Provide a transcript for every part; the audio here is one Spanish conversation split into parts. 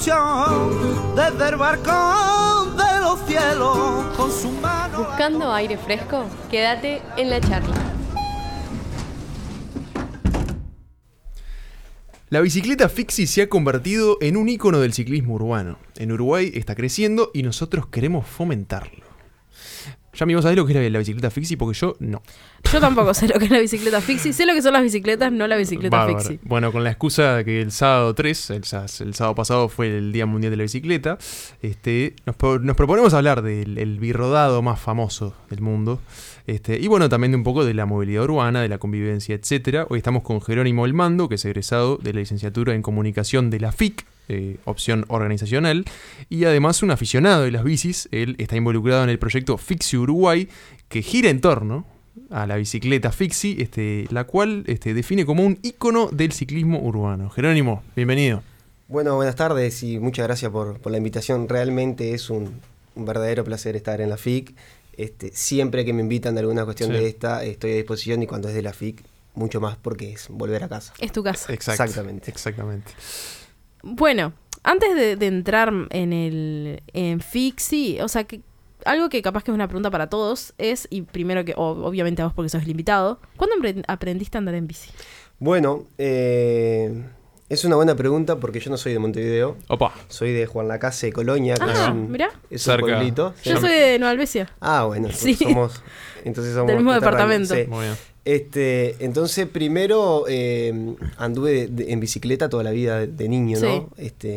ilusión desde el balcón de los cielos con su mano. Buscando aire fresco, quédate en la charla. La bicicleta fixie se ha convertido en un ícono del ciclismo urbano. En Uruguay está creciendo y nosotros queremos fomentarlo. Ya, amigos, ¿sabés lo que es la bicicleta fixie? Porque yo no. Yo tampoco sé lo que es la bicicleta fixie. Sé lo que son las bicicletas, no la bicicleta Bárbaro. fixie. Bueno, con la excusa de que el sábado 3, el sábado pasado fue el Día Mundial de la Bicicleta, nos proponemos hablar del birrodado más famoso del mundo. Y bueno, también de un poco de la movilidad urbana, de la convivencia, etcétera. Hoy estamos con Jerónimo Elmando, que es egresado de la licenciatura en Comunicación de la FIC, opción organizacional, y además un aficionado de las bicis. Él está involucrado en el proyecto Fixie Uruguay, que gira en torno a la bicicleta fixie, la cual define como un ícono del ciclismo urbano. Jerónimo, bienvenido. Bueno, buenas tardes y muchas gracias por la invitación. Realmente es un verdadero placer estar en la FIC. Siempre que me invitan de alguna cuestión de esta, estoy a disposición, y cuando es de la FIC, mucho más, porque es volver a casa. Es tu casa. Exactamente. Bueno, antes de entrar en fixie, o sea, algo que capaz que es una pregunta para todos es, y primero que, obviamente a vos porque sos el invitado, ¿cuándo aprendiste a andar en bici? Bueno, es una buena pregunta porque yo no soy de Montevideo. Opa. Soy de Juan Lacase, Colonia, que mirá. es un pueblito. Yo soy de Nueva Albesia. Ah, bueno, sí. somos del mismo departamento. Sí. Muy bien. Entonces, primero anduve en bicicleta toda la vida de niño, sí. ¿no?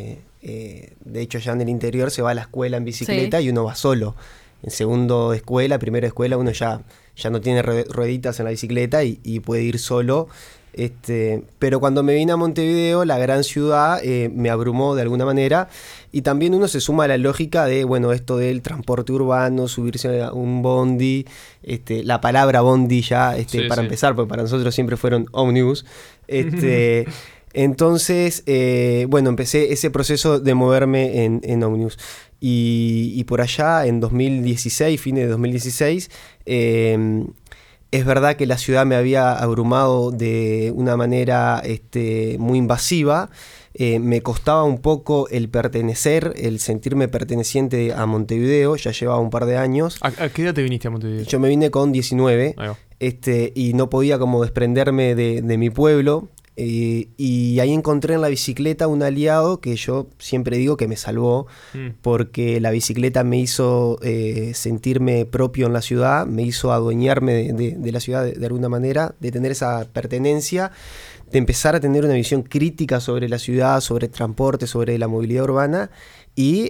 De hecho, allá en el interior se va a la escuela en bicicleta, sí. Y uno va solo. En segundo escuela, primera escuela, uno ya no tiene rueditas en la bicicleta y puede ir solo. Pero cuando me vine a Montevideo, la gran ciudad, me abrumó de alguna manera, y también uno se suma a la lógica de, bueno, esto del transporte urbano, subirse a un bondi, la palabra bondi ya, para empezar, porque para nosotros siempre fueron ómnibus, entonces, bueno, empecé ese proceso de moverme en ómnibus, y por allá en 2016, fines de 2016, es verdad que la ciudad me había abrumado de una manera muy invasiva. Me costaba un poco el pertenecer, el sentirme perteneciente a Montevideo. Ya llevaba un par de años. ¿A qué edad te viniste a Montevideo? Yo me vine con 19, y no podía como desprenderme de mi pueblo. Y ahí encontré en la bicicleta un aliado que yo siempre digo que me salvó, porque la bicicleta me hizo sentirme propio en la ciudad, me hizo adueñarme de la ciudad de alguna manera, de tener esa pertenencia, de empezar a tener una visión crítica sobre la ciudad, sobre el transporte, sobre la movilidad urbana, y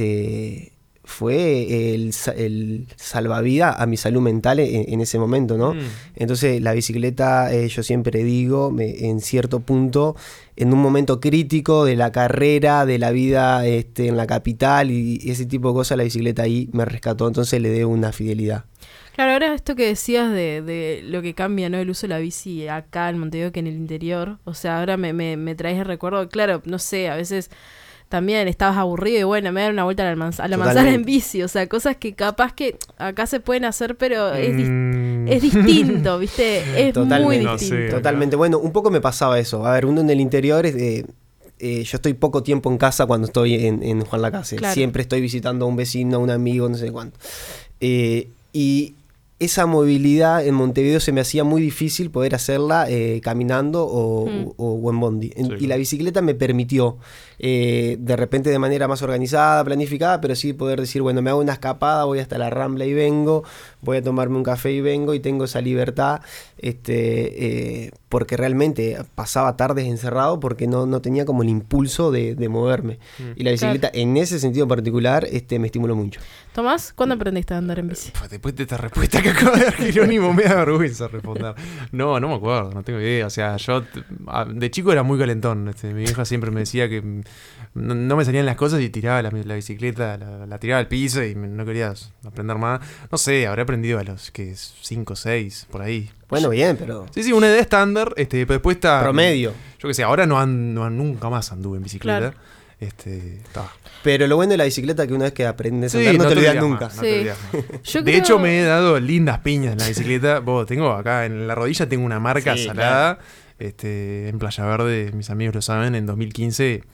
fue el salvavidas a mi salud mental en ese momento, ¿no? Entonces la bicicleta, yo siempre digo, en cierto punto, en un momento crítico de la carrera, de la vida en la capital y ese tipo de cosas, la bicicleta ahí me rescató, entonces le debo una fidelidad. Claro, ahora esto que decías de lo que cambia, ¿no? El uso de la bici acá en Montevideo que en el interior, o sea, ahora me traes el recuerdo, claro, no sé, a veces también estabas aburrido y bueno, me da una vuelta a la manzana en bici, o sea, cosas que capaz que acá se pueden hacer, pero es distinto, ¿viste? Es muy distinto. No sé, totalmente. Bueno, un poco me pasaba eso. A ver, uno en el interior yo estoy poco tiempo en casa cuando estoy en Juan Lacase. Claro. Siempre estoy visitando a un vecino, a un amigo, no sé cuánto. Y esa movilidad en Montevideo se me hacía muy difícil poder hacerla caminando o en bondi. Y la bicicleta me permitió, de repente de manera más organizada, planificada, pero sí poder decir, bueno, me hago una escapada, voy hasta la Rambla y vengo, voy a tomarme un café y vengo, y tengo esa libertad, porque realmente pasaba tardes encerrado porque no tenía como el impulso de moverme. Y la bicicleta, en ese sentido particular, me estimuló mucho. Tomás, ¿cuándo aprendiste a andar en bici? Después de esta respuesta que acaba de dar Jerónimo, me da vergüenza responder. No me acuerdo, no tengo idea. O sea, yo de chico era muy calentón. Mi vieja siempre me decía que no me salían las cosas y tiraba la bicicleta, la tiraba al piso y no quería aprender más. No sé, habré aprendido a los 5, 6, por ahí. Bueno, bien, pero... Sí, una edad estándar, pero después está... Promedio. Yo qué sé, ahora nunca más anduve en bicicleta. Claro. Pero lo bueno de la bicicleta es que una vez que aprendes a andar no te olvidas nunca. De hecho, me he dado lindas piñas en la bicicleta. Tengo acá en la rodilla tengo una marca salada. Claro. En Playa Verde, mis amigos lo saben, en 2015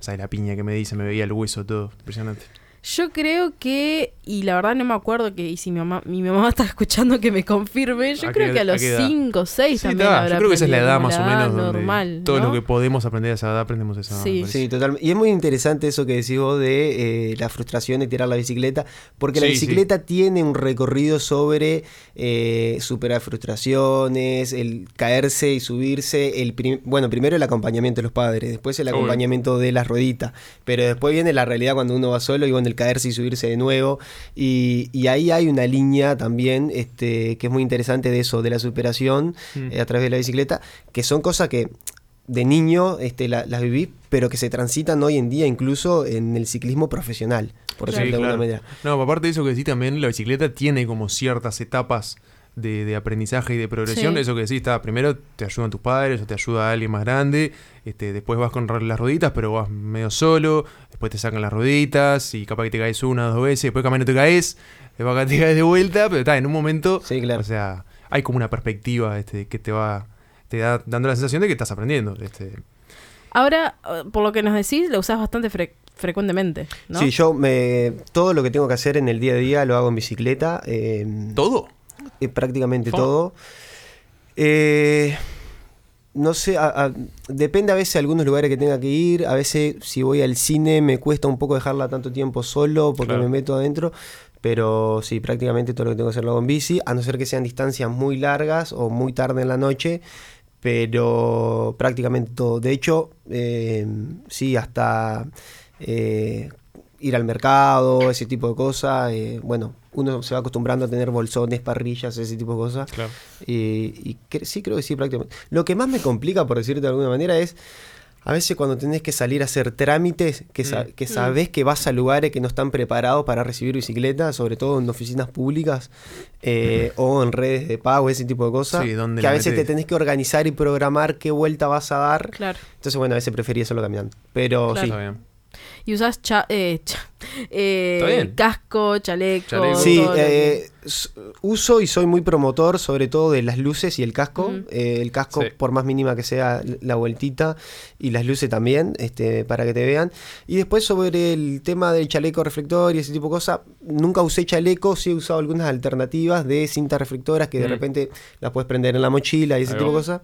O sea, la piña que me di, se me veía el hueso todo. Impresionante. Yo creo que, y la verdad no me acuerdo y si mi mamá está escuchando que me confirme, yo creo que a los 5 o 6 sí, también habrá. Yo creo que esa es la edad más o menos normal, todo ¿no? lo que podemos aprender a esa edad aprendemos a esa edad. Sí, totalmente. Y es muy interesante eso que decís vos de la frustración de tirar la bicicleta, porque la bicicleta tiene un recorrido sobre superar frustraciones, el caerse y subirse, bueno, primero el acompañamiento de los padres, después el acompañamiento de las rueditas, pero después viene la realidad cuando uno va solo y bueno, el caerse y subirse de nuevo, y ahí hay una línea también que es muy interesante de eso, de la superación a través de la bicicleta, que son cosas que de niño las viví, pero que se transitan hoy en día incluso en el ciclismo profesional, por decirlo de alguna manera. No, aparte de eso que decís también, la bicicleta tiene como ciertas etapas de aprendizaje y de progresión. Eso que decís, primero te ayudan tus padres o te ayuda alguien más grande, después vas con las rueditas, pero vas medio solo, después te sacan las rueditas y capaz que te caes 1 o 2 veces, después capaz no te caes, después te caes de vuelta, pero está en un momento, o sea, hay como una perspectiva que te da dando la sensación de que estás aprendiendo. Ahora, por lo que nos decís, lo usás bastante frecuentemente, ¿no? Sí, yo todo lo que tengo que hacer en el día a día lo hago en bicicleta. ¿Todo? Prácticamente todo. No sé, depende a veces de algunos lugares que tenga que ir. A veces si voy al cine me cuesta un poco dejarla tanto tiempo solo porque me meto adentro. Pero sí, prácticamente todo lo que tengo que hacer lo hago en bici, a no ser que sean distancias muy largas o muy tarde en la noche. Pero prácticamente todo. De hecho, sí, hasta ir al mercado, ese tipo de cosas. Bueno, uno se va acostumbrando a tener bolsones, parrillas, ese tipo de cosas. Claro. Sí, creo que sí, prácticamente. Lo que más me complica, por decirte de alguna manera, es a veces cuando tenés que salir a hacer trámites, que sabés que vas a lugares que no están preparados para recibir bicicletas, sobre todo en oficinas públicas o en redes de pago, ese tipo de cosas, que a veces te tenés que organizar y programar qué vuelta vas a dar. Claro. Entonces, bueno, a veces preferí hacerlo caminando. Pero sí. Y usás casco, chaleco. Sí, uso y soy muy promotor sobre todo de las luces y el casco. El casco, por más mínima que sea la vueltita, y las luces también, para que te vean. Y después sobre el tema del chaleco reflector y ese tipo de cosas, nunca usé chaleco, sí he usado algunas alternativas de cintas reflectoras que de repente las puedes prender en la mochila y ese tipo de cosas.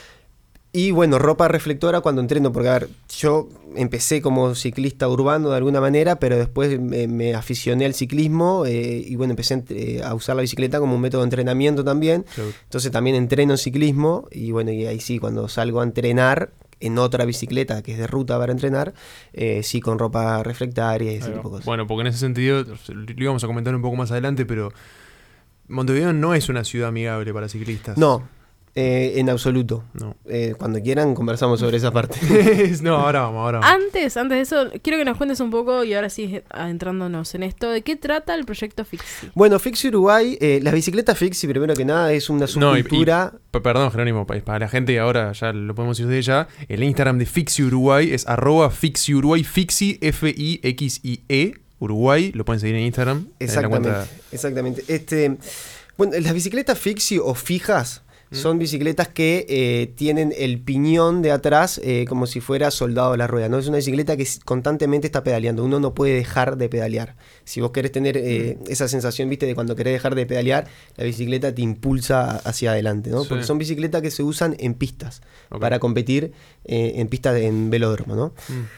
Y bueno, ropa reflectora cuando entreno, porque a ver, yo empecé como ciclista urbano de alguna manera, pero después me aficioné al ciclismo y bueno, empecé a usar la bicicleta como un método de entrenamiento también. Claro. Entonces también entreno en ciclismo y bueno, y ahí sí, cuando salgo a entrenar en otra bicicleta que es de ruta para entrenar, sí con ropa reflectaria y ese tipo de cosas. Bueno, porque en ese sentido, lo íbamos a comentar un poco más adelante, pero Montevideo no es una ciudad amigable para ciclistas. No. En absoluto. No. Cuando quieran conversamos sobre esa parte. No, ahora vamos. Antes de eso, quiero que nos cuentes un poco, y ahora sí adentrándonos en esto, ¿de qué trata el proyecto Fixi? Bueno, Fixi Uruguay, las bicicletas Fixi, primero que nada, es una subcultura. Perdón, Jerónimo, para la gente, ahora ya lo podemos decir desde ya, el Instagram de Fixi Uruguay es @Fixi Uruguay, Fixi, Fixie, Uruguay, lo pueden seguir en Instagram. Exactamente. Bueno, las bicicletas Fixi o fijas son bicicletas que tienen el piñón de atrás como si fuera soldado a la rueda, ¿no? Es una bicicleta que constantemente está pedaleando. Uno no puede dejar de pedalear. Si vos querés tener esa sensación, viste, de cuando querés dejar de pedalear, la bicicleta te impulsa hacia adelante, ¿no? Sí. Porque son bicicletas que se usan en pistas para competir en pistas en velódromo, ¿no?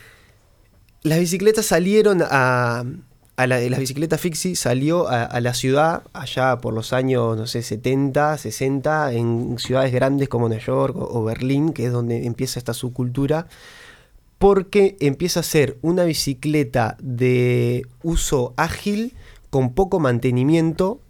Las bicicletas salieron la bicicleta Fixi salió a la ciudad allá por los años, no sé, 70, 60, en ciudades grandes como Nueva York o Berlín, que es donde empieza esta subcultura, porque empieza a ser una bicicleta de uso ágil, con poco mantenimiento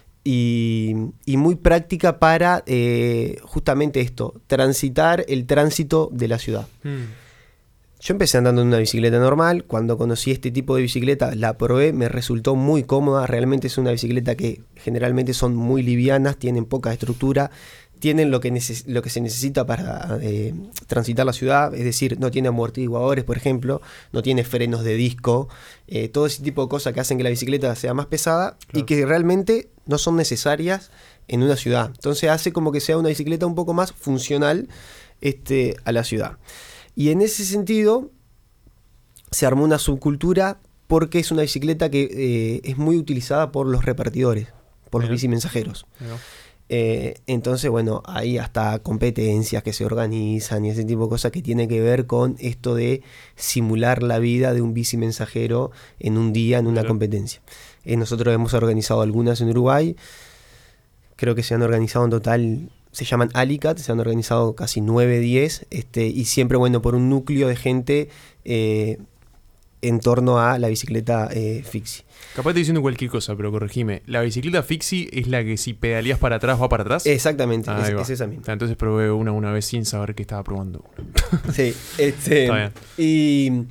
y muy práctica para justamente esto, transitar el tránsito de la ciudad. Yo empecé andando en una bicicleta normal. Cuando conocí este tipo de bicicleta, la probé, me resultó muy cómoda. Realmente es una bicicleta que generalmente son muy livianas, tienen poca estructura, tienen lo que se necesita para transitar la ciudad, es decir, no tiene amortiguadores, por ejemplo, no tiene frenos de disco, todo ese tipo de cosas que hacen que la bicicleta sea más pesada, claro, y que realmente no son necesarias en una ciudad. Entonces hace como que sea una bicicleta un poco más funcional a la ciudad. Y en ese sentido, se armó una subcultura porque es una bicicleta que es muy utilizada por los repartidores, por los bicimensajeros. Entonces, bueno, hay hasta competencias que se organizan y ese tipo de cosas que tienen que ver con esto de simular la vida de un bicimensajero en un día, en una competencia. Nosotros hemos organizado algunas en Uruguay, creo que se han organizado en total, se llaman Alicat, se han organizado casi 9, 10, y siempre, bueno, por un núcleo de gente en torno a la bicicleta fixie. Capaz estoy diciendo cualquier cosa, pero corregime. ¿La bicicleta fixie es la que si pedaleas para atrás va para atrás? Exactamente, es esa misma. Entonces probé una vez sin saber que estaba probando. Sí, Está bien.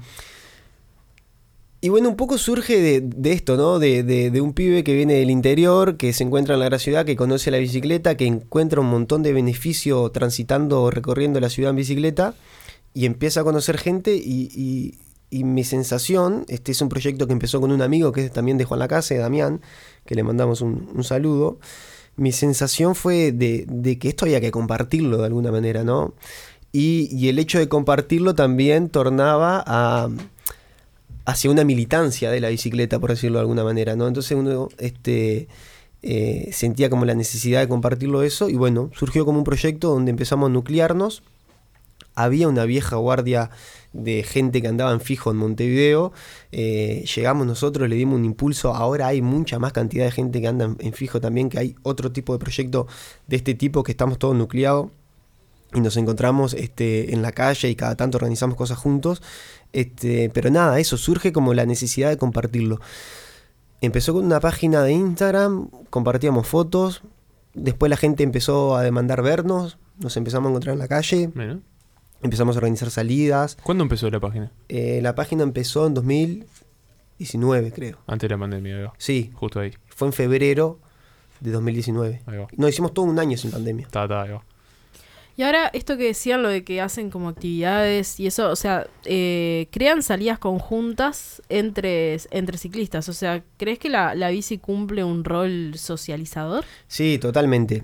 Y bueno, un poco surge de esto, ¿no? De un pibe que viene del interior, que se encuentra en la gran ciudad, que conoce la bicicleta, que encuentra un montón de beneficio transitando o recorriendo la ciudad en bicicleta, y empieza a conocer gente y mi sensación, este es un proyecto que empezó con un amigo que es también de Juan Lacase, Damián, que le mandamos un saludo. Mi sensación fue de que esto había que compartirlo de alguna manera, ¿no? Y el hecho de compartirlo también tornaba hacia una militancia de la bicicleta, por decirlo de alguna manera, ¿no? Entonces uno sentía como la necesidad de compartirlo eso, y bueno, surgió como un proyecto donde empezamos a nuclearnos. Había una vieja guardia de gente que andaba en fijo en Montevideo, llegamos nosotros, le dimos un impulso, ahora hay mucha más cantidad de gente que anda en fijo también, que hay otro tipo de proyecto de este tipo, que estamos todos nucleados y nos encontramos en la calle y cada tanto organizamos cosas juntos, pero nada, eso surge como la necesidad de compartirlo. Empezó con una página de Instagram, compartíamos fotos, después la gente empezó a demandar vernos, nos empezamos a encontrar en la calle. Bueno. Empezamos a organizar salidas. ¿Cuándo empezó la página? La página empezó en 2019, creo. Antes de la pandemia, ¿verdad? Sí. Justo ahí. Fue en febrero de 2019. Ahí va. No, hicimos todo un año sin pandemia. Ahí va. Y ahora, esto que decían, lo de que hacen como actividades y eso, o sea, crean salidas conjuntas entre ciclistas. O sea, ¿crees que la bici cumple un rol socializador? Sí, totalmente.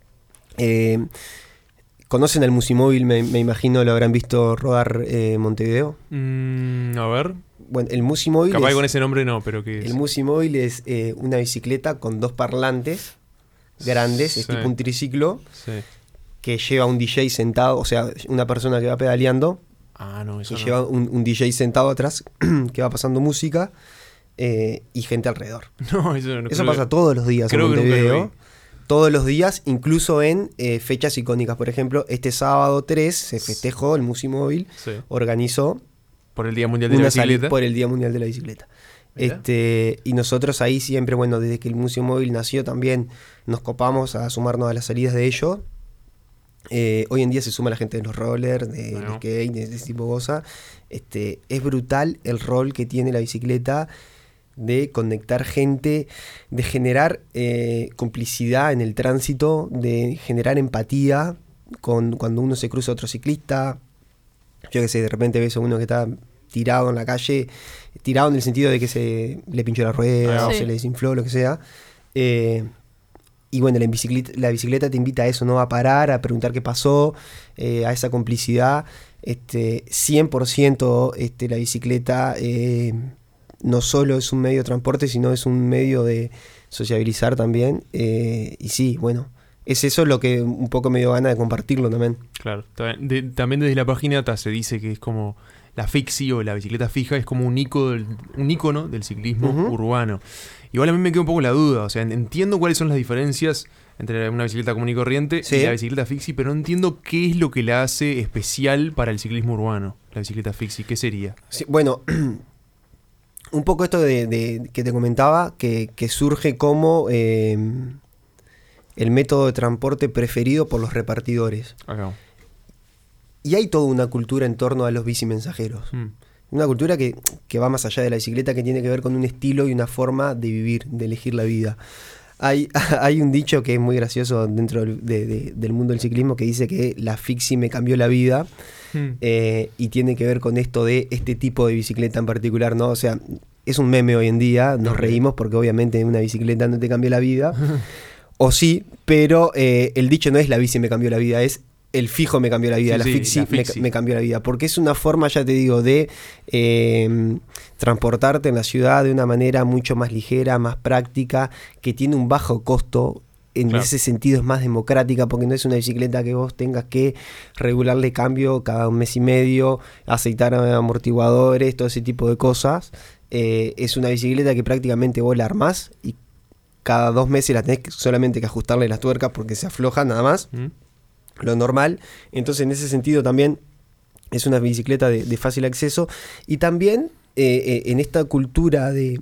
¿Conocen al Musimóvil? Me imagino lo habrán visto rodar Montevideo. A ver. Bueno, el Musimóvil. Capaz con ese nombre no, pero ¿qué es? El Musimóvil es una bicicleta con 2 parlantes grandes, es tipo un triciclo, que lleva un DJ sentado, o sea, una persona que va pedaleando. Eso y lleva un DJ sentado atrás que va pasando música y gente alrededor. No, eso pasa todos los días en Montevideo. Todos los días, incluso en fechas icónicas. Por ejemplo, este sábado 3 se festejó, el Musimóvil organizó por el Día Mundial de la Bicicleta. Por el Día Mundial de la Bicicleta. Y nosotros ahí siempre, bueno, desde que el Musimóvil nació también nos copamos a sumarnos a las salidas de ellos. Hoy en día se suma la gente de los rollers, de skate, de ese tipo de cosas. Es brutal el rol que tiene la bicicleta de conectar gente, de generar complicidad en el tránsito, de generar empatía cuando uno se cruza a otro ciclista. Yo que sé, de repente ves a uno que está tirado en la calle, tirado en el sentido de que se le pinchó la rueda o se le desinfló, lo que sea. Y bueno, la bicicleta te invita a eso, ¿no? A parar, a preguntar qué pasó, a esa complicidad. 100% la bicicleta no solo es un medio de transporte, sino es un medio de sociabilizar también. Y sí, bueno, es eso lo que un poco me dio ganas de compartirlo también. Claro, también desde la página se dice que es como la fixie o la bicicleta fija, es como un ícono del ciclismo urbano. Igual a mí me queda un poco la duda, o sea, entiendo cuáles son las diferencias entre una bicicleta común y corriente y la bicicleta fixie, pero no entiendo qué es lo que la hace especial para el ciclismo urbano, la bicicleta fixie. ¿Qué sería? Sí, bueno, un poco esto de que te comentaba, que surge como el método de transporte preferido por los repartidores. Acá. Y hay toda una cultura en torno a los bicimensajeros. Una cultura que va más allá de la bicicleta, que tiene que ver con un estilo y una forma de vivir, de elegir la vida. Hay un dicho que es muy gracioso dentro del mundo del ciclismo, que dice que la fixie me cambió la vida. Y tiene que ver con esto de este tipo de bicicleta en particular, ¿no? O sea, es un meme hoy en día, nos reímos porque obviamente una bicicleta no te cambia la vida. O sí, pero el dicho no es la bici me cambió la vida, es el fijo me cambió la vida, la fixie me cambió la vida, porque es una forma, ya te digo, de transportarte en la ciudad de una manera mucho más ligera, más práctica, que tiene un bajo costo. En ese sentido es más democrática, porque no es una bicicleta que vos tengas que regularle cambio cada un mes y medio, aceitar amortiguadores, todo ese tipo de cosas. Es una bicicleta que prácticamente vos la armás y cada 2 meses la tenés solamente que ajustarle las tuercas porque se afloja nada más, lo normal. Entonces en ese sentido también es una bicicleta de fácil acceso. Y también en esta cultura de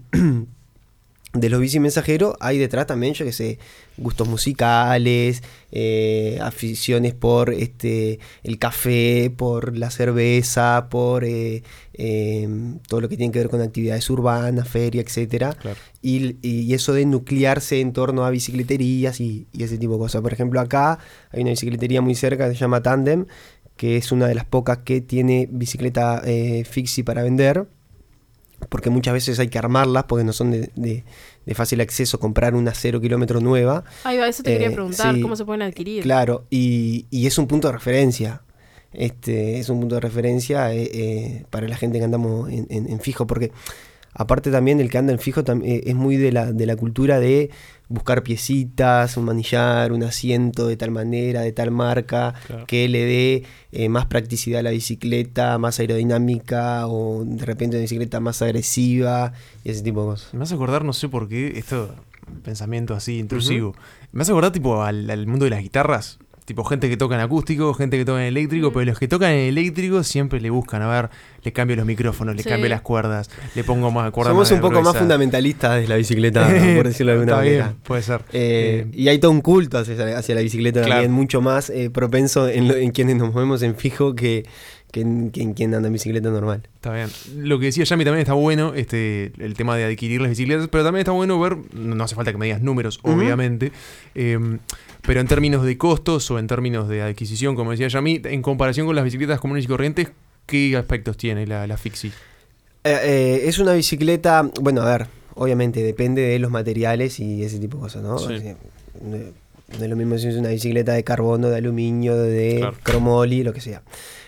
los bici mensajeros hay detrás también, yo que sé, gustos musicales, aficiones por el café, por la cerveza, por todo lo que tiene que ver con actividades urbanas, feria, etcétera. Claro. Y eso de nuclearse en torno a bicicleterías y ese tipo de cosas. Por ejemplo, acá hay una bicicletería muy cerca que se llama Tandem, que es una de las pocas que tiene bicicleta fixie para vender, porque muchas veces hay que armarlas porque no son de fácil acceso, comprar una 0 kilómetros nueva. Ahí va, eso te quería preguntar, ¿cómo se pueden adquirir? Claro, y es un punto de referencia. Es un punto de referencia para la gente que andamos en fijo, porque aparte también el que anda en fijo es muy de la cultura de buscar piecitas, un manillar, un asiento de tal manera, de tal marca, claro, que le dé más practicidad a la bicicleta, más aerodinámica, o de repente una bicicleta más agresiva, y ese tipo de cosas. Me hace acordar, no sé por qué, esto, pensamiento así intrusivo, me hace acordar tipo al mundo de las guitarras. Tipo, gente que toca en acústico, gente que toca en eléctrico, pero los que tocan en eléctrico siempre le buscan, a ver, le cambio los micrófonos, le cambio las cuerdas, le pongo más cuerdas. Somos un poco más fundamentalistas de la bicicleta, por decirlo de alguna manera. Bien, puede ser. Y hay todo un culto hacia la bicicleta, claro, también, mucho más propenso en quienes nos movemos en fijo que en quien anda en bicicleta normal. Está bien. Lo que decía Yami también está bueno, el tema de adquirir las bicicletas, pero también está bueno ver, no hace falta que me digas números, obviamente, pero en términos de costos o en términos de adquisición, como decía Yami, en comparación con las bicicletas comunes y corrientes, ¿qué aspectos tiene la fixie? Es una bicicleta, bueno, a ver, obviamente depende de los materiales y ese tipo de cosas, ¿no? Sí. No es lo mismo si es una bicicleta de carbono, de aluminio, de cromoli, lo que sea.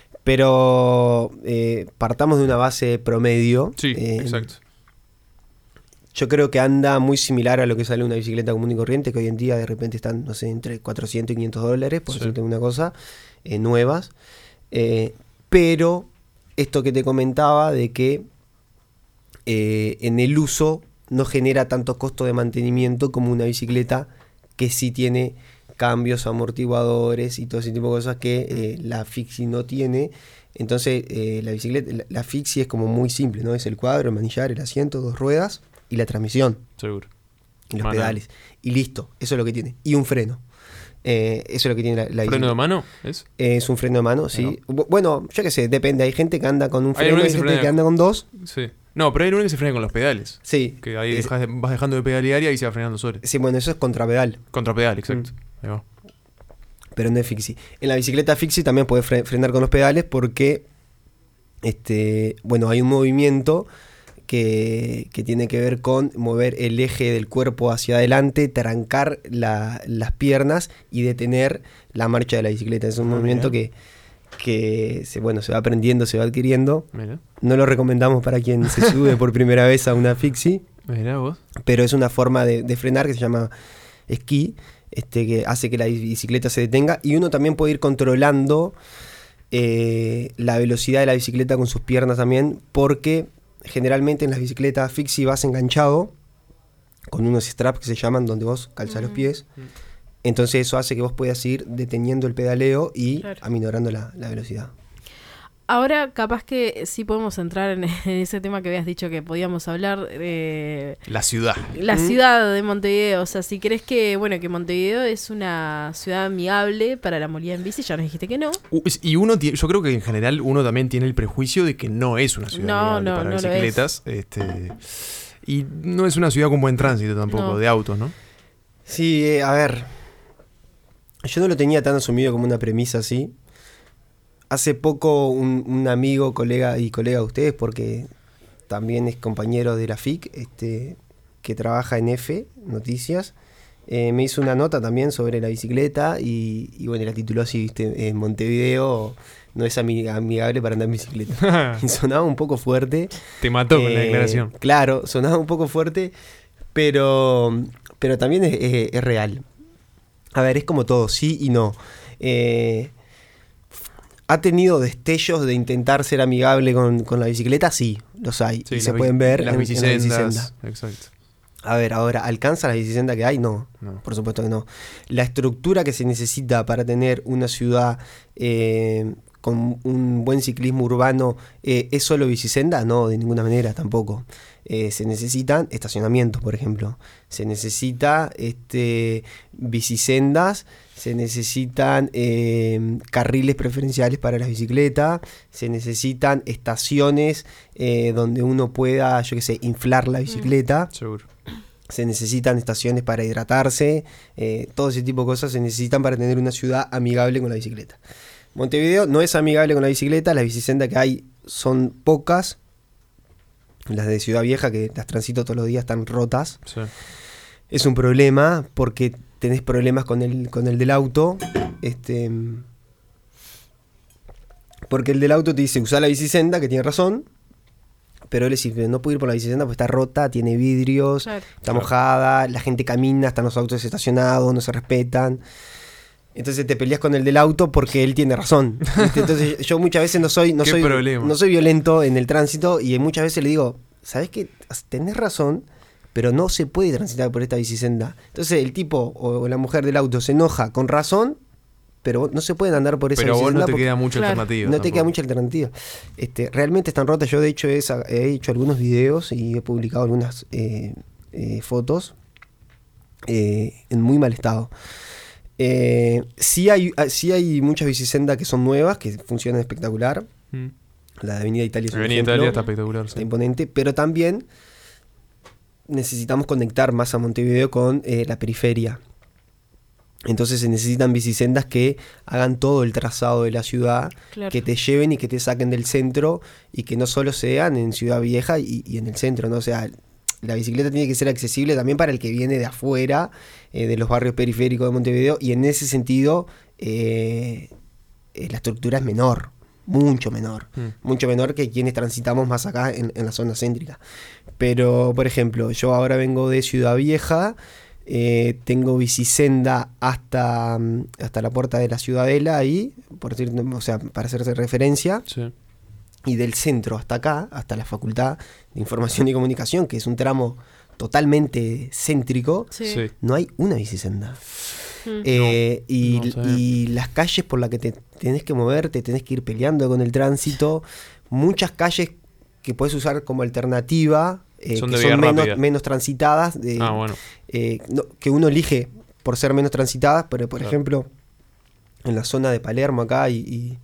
Pero partamos de una base promedio. Sí, exacto. Yo creo que anda muy similar a lo que sale una bicicleta común y corriente, que hoy en día de repente están, no sé, entre $400 y $500, por decirte una cosa, nuevas. Pero esto que te comentaba de que en el uso no genera tanto costo de mantenimiento como una bicicleta que sí tiene cambios, amortiguadores y todo ese tipo de cosas que la fixie no tiene. Entonces la fixie es como muy simple, ¿no? Es el cuadro, el manillar, el asiento, 2 ruedas y la transmisión. Seguro. Y los pedales. Y listo, eso es lo que tiene. Y un freno. Eso es lo que tiene la ¿Freno de mano? Es un freno de mano, sí. Bueno, yo qué sé, depende. Hay gente que anda con un freno, hay gente que anda con 2. Sí. No, pero hay uno que se frena con los pedales. Sí. Que ahí vas dejando de pedalear y ahí se va frenando solo. Sí, bueno, eso es contrapedal. Contrapedal, exacto. Ahí va. Pero no es fixie. En la bicicleta fixie también puedes frenar con los pedales porque bueno, hay un movimiento que tiene que ver con mover el eje del cuerpo hacia adelante, trancar las piernas y detener la marcha de la bicicleta. Es un movimiento que se va aprendiendo, se va adquiriendo. Mira. No lo recomendamos para quien se sube por primera vez a una fixie. Mira vos. Pero es una forma de frenar que se llama esquí, que hace que la bicicleta se detenga, y uno también puede ir controlando la velocidad de la bicicleta con sus piernas también, porque generalmente en las bicicletas fixie vas enganchado con unos straps que se llaman, donde vos calzás los pies. Entonces eso hace que vos puedas ir deteniendo el pedaleo y aminorando la velocidad. Ahora capaz que sí podemos entrar en ese tema que habías dicho que podíamos hablar. La ciudad. La ciudad de Montevideo. O sea, si crees que Montevideo es una ciudad amigable para la movida en bici, ya nos dijiste que no. Y yo creo que en general uno también tiene el prejuicio de que no es una ciudad amigable para bicicletas. Y no es una ciudad con buen tránsito tampoco, de autos, ¿no? Sí, a ver. Yo no lo tenía tan asumido como una premisa así. Hace poco un amigo, colega de ustedes, porque también es compañero de la FIC, que trabaja en F Noticias, me hizo una nota también sobre la bicicleta y bueno, la tituló así, ¿viste? En Montevideo no es amigable para andar en bicicleta. Y sonaba un poco fuerte. Te mató con la declaración. Claro, sonaba un poco fuerte, pero también es real. A ver, es como todo, sí y no. ¿Ha tenido destellos de intentar ser amigable con la bicicleta? Sí, los hay. Sí, y se pueden ver en las bicisendas. Exacto. A ver, ahora, ¿alcanza la bicicenda que hay? No, por supuesto que no. La estructura que se necesita para tener una ciudad con un buen ciclismo urbano, ¿es solo bicicenda? No, de ninguna manera tampoco. Se necesitan estacionamientos, por ejemplo. Se necesita bicisendas, se necesitan carriles preferenciales para las bicicletas, se necesitan estaciones donde uno pueda, yo qué sé, inflar la bicicleta. Seguro. Se necesitan estaciones para hidratarse, todo ese tipo de cosas se necesitan para tener una ciudad amigable con la bicicleta. Montevideo no es amigable con la bicicleta, las bicisendas que hay son pocas, las de Ciudad Vieja, que las transito todos los días, están rotas. Sí. Es un problema porque tenés problemas con el del auto, porque el del auto te dice, usá la bicisenda, que tiene razón, pero él le dice, no puedo ir por la bicicleta porque está rota, tiene vidrios, está mojada, la gente camina, están los autos estacionados, no se respetan. Entonces te peleas con el del auto porque él tiene razón, ¿viste? Entonces yo muchas veces no soy violento en el tránsito y muchas veces le digo, ¿sabes qué? Tenés razón, pero no se puede transitar por esta bicicenda. Entonces el tipo o la mujer del auto se enoja con razón, pero no se pueden andar por esa bicicenda. Pero vos no te queda mucha alternativa. No te queda mucha alternativa. Realmente están rotas. Yo de hecho he hecho algunos videos y he publicado algunas fotos en muy mal estado. Sí hay muchas bicisendas que son nuevas, que funcionan espectacular. La de Avenida Italia es un ejemplo, Italia está espectacular. Está imponente, pero también necesitamos conectar más a Montevideo con la periferia. Entonces se necesitan bicisendas que hagan todo el trazado de la ciudad, que te lleven y que te saquen del centro y que no solo sean en Ciudad Vieja y en el centro, ¿no? O sea, la bicicleta tiene que ser accesible también para el que viene de afuera, de los barrios periféricos de Montevideo, y en ese sentido la estructura es menor, mucho menor que quienes transitamos más acá en la zona céntrica. Pero, por ejemplo, yo ahora vengo de Ciudad Vieja, tengo bicisenda hasta la puerta de la Ciudadela ahí, por decir, o sea, para hacerse referencia. Sí. Y del centro hasta acá, hasta la Facultad de Información y Comunicación, que es un tramo totalmente céntrico, no hay una bicisenda. Y las calles por las que te tenés que mover, te tenés que ir peleando con el tránsito. Muchas calles que puedes usar como alternativa, son que son menos transitadas, que uno elige por ser menos transitadas, pero por ejemplo, en la zona de Palermo acá y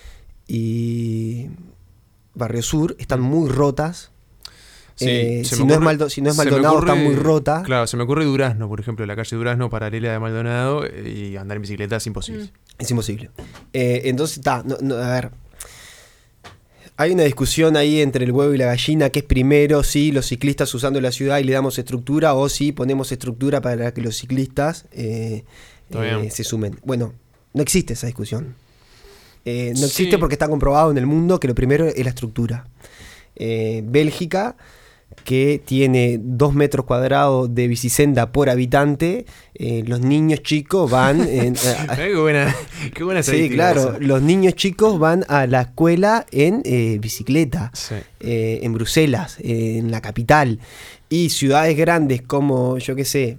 Barrio Sur están muy rotas. Si no es Maldonado está muy rota. Claro, se me ocurre Durazno, por ejemplo, la calle Durazno paralela de Maldonado, y andar en bicicleta es imposible. Es imposible. Entonces, a ver, hay una discusión ahí entre el huevo y la gallina, que es primero si los ciclistas usando la ciudad y le damos estructura, o si ponemos estructura para que los ciclistas se sumen. Bueno, no existe esa discusión. No existe porque está comprobado en el mundo que lo primero es la estructura. Bélgica, que tiene 2 metros cuadrados de bicisenda por habitante, los niños chicos van qué buena sí, claro, los niños chicos van a la escuela en bicicleta, en Bruselas, en la capital, y ciudades grandes como, yo qué sé,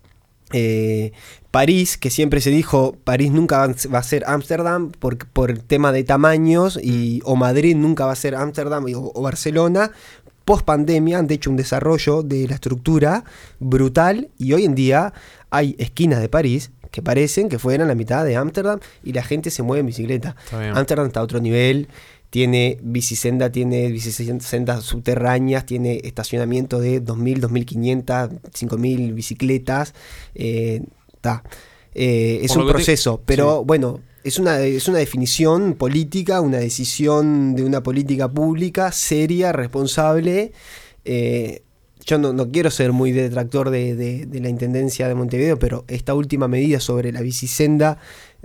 París, que siempre se dijo París nunca va a ser Ámsterdam por el tema de tamaños, o Madrid nunca va a ser Ámsterdam o Barcelona. Post pandemia han hecho un desarrollo de la estructura brutal, y hoy en día hay esquinas de París que parecen que fueran la mitad de Ámsterdam y la gente se mueve en bicicleta. Ámsterdam está a otro nivel, tiene bicisendas subterráneas, tiene estacionamiento de 2.000, 2.500, 5.000 bicicletas. Es un proceso, pero bueno, es una definición política, una decisión de una política pública seria, responsable. yo no quiero ser muy detractor de la Intendencia de Montevideo, pero esta última medida sobre la bicisenda,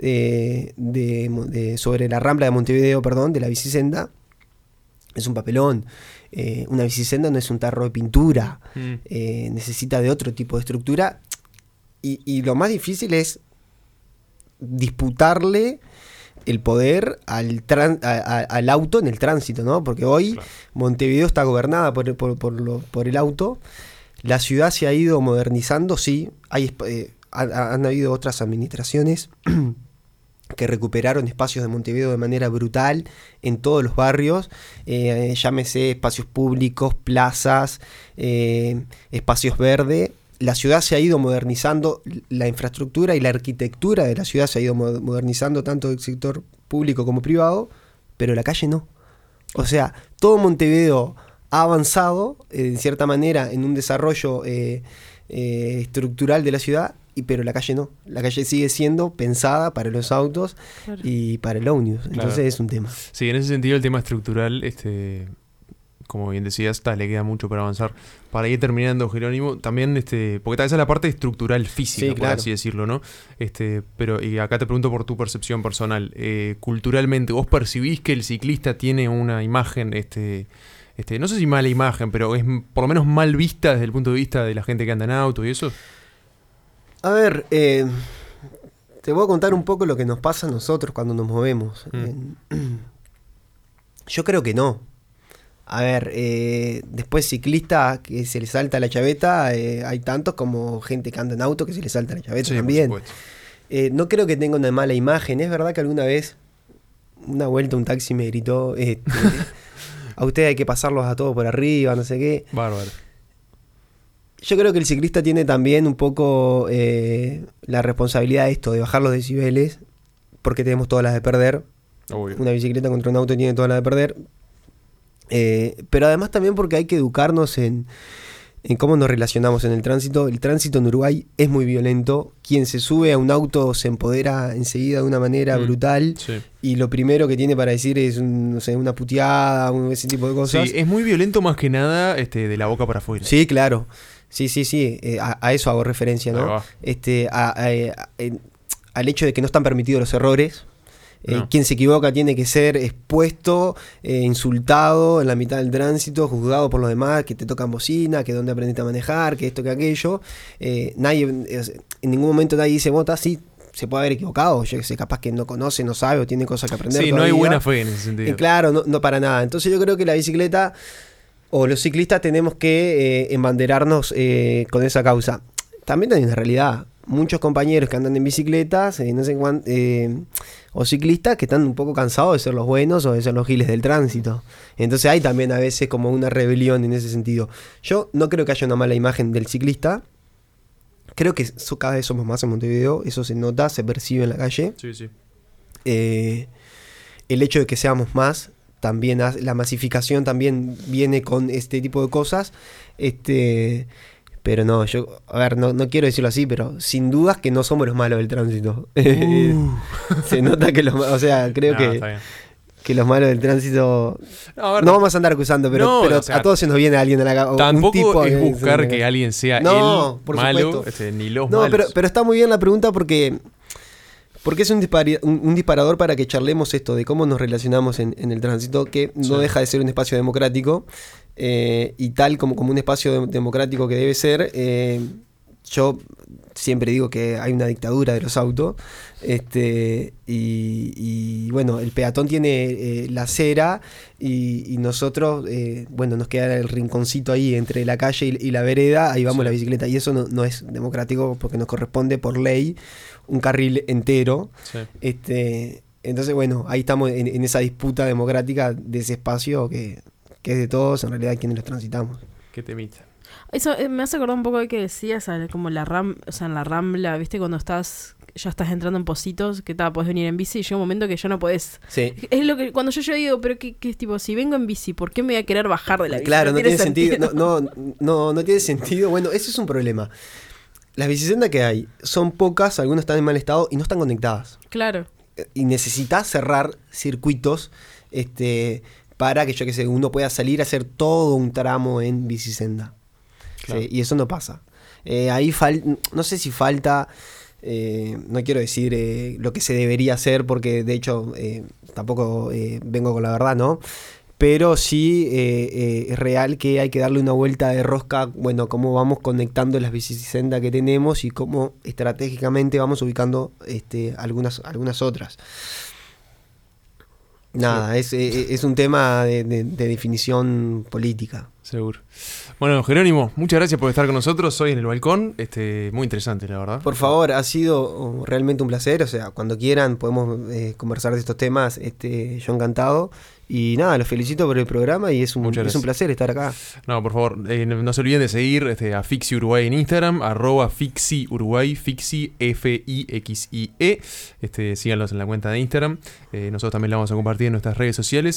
sobre la Rambla de Montevideo, perdón, de la bicisenda, es un papelón. Una bicisenda no es un tarro de pintura, necesita de otro tipo de estructura, y lo más difícil es disputarle el poder al auto en el tránsito, ¿no? Porque hoy Montevideo está gobernada por el auto. La ciudad se ha ido modernizando, sí. Han habido otras administraciones que recuperaron espacios de Montevideo de manera brutal en todos los barrios, llámese espacios públicos, plazas, espacios verdes. La ciudad se ha ido modernizando, la infraestructura y la arquitectura de la ciudad se ha ido modernizando tanto del sector público como privado, pero la calle no. O sea, todo Montevideo ha avanzado, en cierta manera, en un desarrollo estructural de la ciudad, pero la calle no. La calle sigue siendo pensada para los autos y para el ómnibus. Entonces es un tema. Sí, en ese sentido el tema estructural, como bien decías, le queda mucho para avanzar. Para ir terminando, Jerónimo, también, porque tal vez es la parte estructural física, sí, por así decirlo, ¿no? Pero, y acá te pregunto por tu percepción personal. Culturalmente, ¿vos percibís que el ciclista tiene una imagen, no sé si mala imagen, pero es por lo menos mal vista desde el punto de vista de la gente que anda en auto y eso? A ver, te voy a contar un poco lo que nos pasa a nosotros cuando nos movemos. Yo creo que no. A ver, después ciclista que se le salta la chaveta, hay tantos como gente que anda en auto que se le salta la chaveta también. No creo que tenga una mala imagen. Es verdad que alguna vez, una vuelta un taxi me gritó, a ustedes hay que pasarlos a todos por arriba, no sé qué. Bárbaro. Yo creo que el ciclista tiene también un poco la responsabilidad de esto, de bajar los decibeles, porque tenemos todas las de perder. Obvio. Una bicicleta contra un auto tiene todas las de perder. Pero además también porque hay que educarnos en cómo nos relacionamos en el tránsito. El tránsito en Uruguay es muy violento. Quien se sube a un auto se empodera enseguida de una manera brutal. Sí. Y lo primero que tiene para decir es una puteada, ese tipo de cosas. Sí, es muy violento más que nada de la boca para afuera. Sí, claro. Sí. A eso hago referencia, ¿no? Al hecho de que no están permitidos los errores. No. Quien se equivoca tiene que ser expuesto, insultado en la mitad del tránsito, juzgado por los demás, que te tocan bocina, que dónde aprendiste a manejar, que esto, que aquello. En ningún momento nadie dice, sí, se puede haber equivocado, yo que sé, capaz que no conoce, no sabe o tiene cosas que aprender. Sí, todavía. No hay buena fe en ese sentido. Claro, no para nada. Entonces yo creo que la bicicleta o los ciclistas tenemos que embanderarnos con esa causa. También hay una realidad. Muchos compañeros que andan en bicicletas, o ciclistas que están un poco cansados de ser los buenos o de ser los giles del tránsito. Entonces hay también a veces como una rebelión en ese sentido. Yo no creo que haya una mala imagen del ciclista. Creo que cada vez somos más en Montevideo. Eso se nota, se percibe en la calle. Sí. El hecho de que seamos más, también la masificación también viene con este tipo de cosas. Pero no, no quiero decirlo así, pero sin dudas que no somos los malos del tránsito. Se nota que creo que los malos del tránsito... No vamos a andar acusando, pero a todos se nos viene alguien a la cabeza. Tampoco es buscar que alguien sea él malo, ni los malos. Pero está muy bien la pregunta porque es un disparador para que charlemos esto de cómo nos relacionamos en el tránsito, que no deja de ser un espacio democrático. Y tal como un espacio democrático que debe ser, yo siempre digo que hay una dictadura de los autos, y bueno, el peatón tiene la acera y nosotros, nos queda el rinconcito ahí entre la calle y la vereda, ahí vamos la bicicleta, y eso no es democrático porque nos corresponde por ley un carril entero. Entonces ahí estamos en esa disputa democrática de ese espacio que es de todos, en realidad, quienes los transitamos. ¿Qué temita? Eso me hace acordar un poco de que decías, como en la Rambla, ¿viste? Cuando ya estás entrando en Positos, que podés venir en bici, y llega un momento que ya no podés. Sí. Es lo que cuando yo digo, pero ¿qué es tipo? Si vengo en bici, ¿por qué me voy a querer bajar de la bici? Claro, no tiene sentido. No tiene sentido. Bueno, ese es un problema. Las bicisendas que hay son pocas, algunas están en mal estado y no están conectadas. Claro. Y necesitas cerrar circuitos, para que uno pueda salir a hacer todo un tramo en bicisenda. Claro. ¿sí? Y eso no pasa. Ahí no sé si falta, no quiero decir lo que se debería hacer, porque de hecho tampoco vengo con la verdad, ¿no? Pero sí es real que hay que darle una vuelta de rosca, bueno, cómo vamos conectando las bicisendas que tenemos y cómo estratégicamente vamos ubicando algunas otras. Nada, es un tema de definición política. Seguro. Bueno, Jerónimo, muchas gracias por estar con nosotros hoy en el balcón. Muy interesante, la verdad. Por favor, ha sido realmente un placer. O sea, cuando quieran podemos conversar de estos temas. Yo encantado. Y nada, los felicito por el programa y es un placer estar acá. No, por favor, no se olviden de seguir a Fixie Uruguay en Instagram, @Fixie Uruguay, Fixie FIXIE. Síganlos en la cuenta de Instagram. Nosotros también la vamos a compartir en nuestras redes sociales.